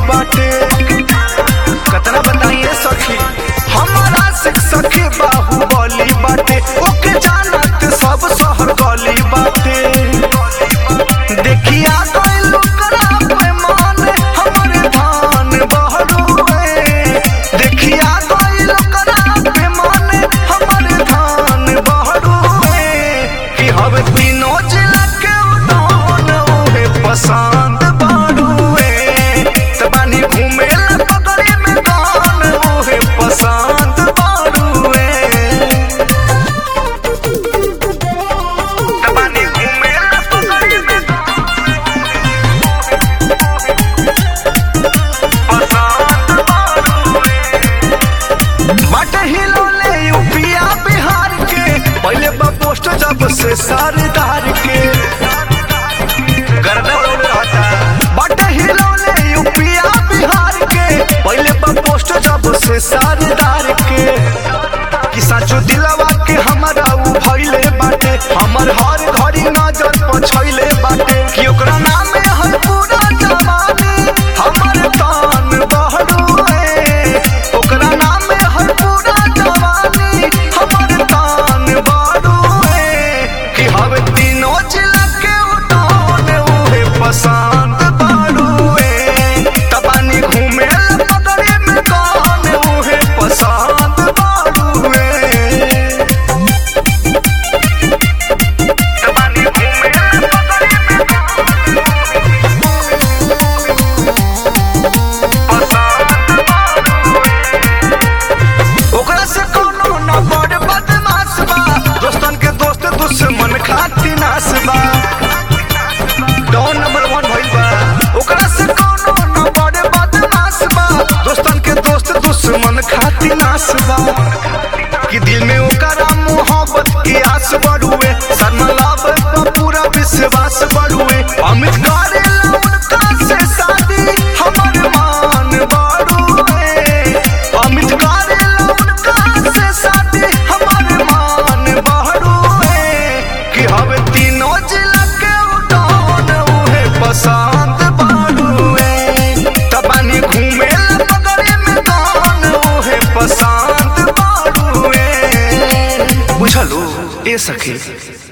बाटे। कतना बताइए सखी हमारा सखी बाहुबली बाटे, ओके जानत सब शहर गली बाटे। देखिया गइल ओकरा पैमान हमरे धान बहरुए, देखिया गइल ओकरा पैमान हमरे धान बहरुए। कि हवे तीनों जिला के उड़ान उहे पसंद बड़ुए, तबानी घूमेला पगड़ी में गान उहे पसंद बड़ुए। तबानी घूमेला पगड़ी में पसंद बड़ुए। बाटे हिलौले यूपिया बिहार के, पहले बा पोस्ट जब से सरदार के गर्दा उड़ौले रहता। बाटे हिलौले यूपिया बिहार के, पहले बा पोस्ट जब से सरदार के। कि साचो दिलवा के हमारा उ भइले बाटे, हमर हर घड़ी नजर पछइले बाटे। कि ओकरा नाम है पूरा जवानी हमर तान बहरुए, ओकरा नाम है पूरा जवानी हमर तान बहरुए। कि हवे तीनों जिला के उड़ान उहे पसंद बड़ुए, तबानी घूमेला पगड़ी में गान उहे पसंद बड़ुए। तबानी घूमेला पगड़ी में पसंद बड़ुए। ओकरा से कोनो न बड़ बदमाश बा, दोस्तन के दोस्त दुश्मन खातिर नाश बा। डॉन नंबर 1 भइल बा। ओकरा से कोनो न बड़ बदमाश बा, दोस्तन के दोस्त दुश्मन खातिर नाश बा। कि दिल में ओकरा मोहब्बत की आस बड़ुए, सरमलाब पर पूरा विश्वास बड़ुए। अमित करेला उनका से शादी हमर मान बड़ुए, अमित करेला उनका से शादी हमर मान बड़ुए। कि हवे तीनों जिला के उड़ान उहे पसंद बड़ुए, तबानी घूमेला पगड़ी में गान उहे पसंद बड़ुए। बुझलू ए सखी।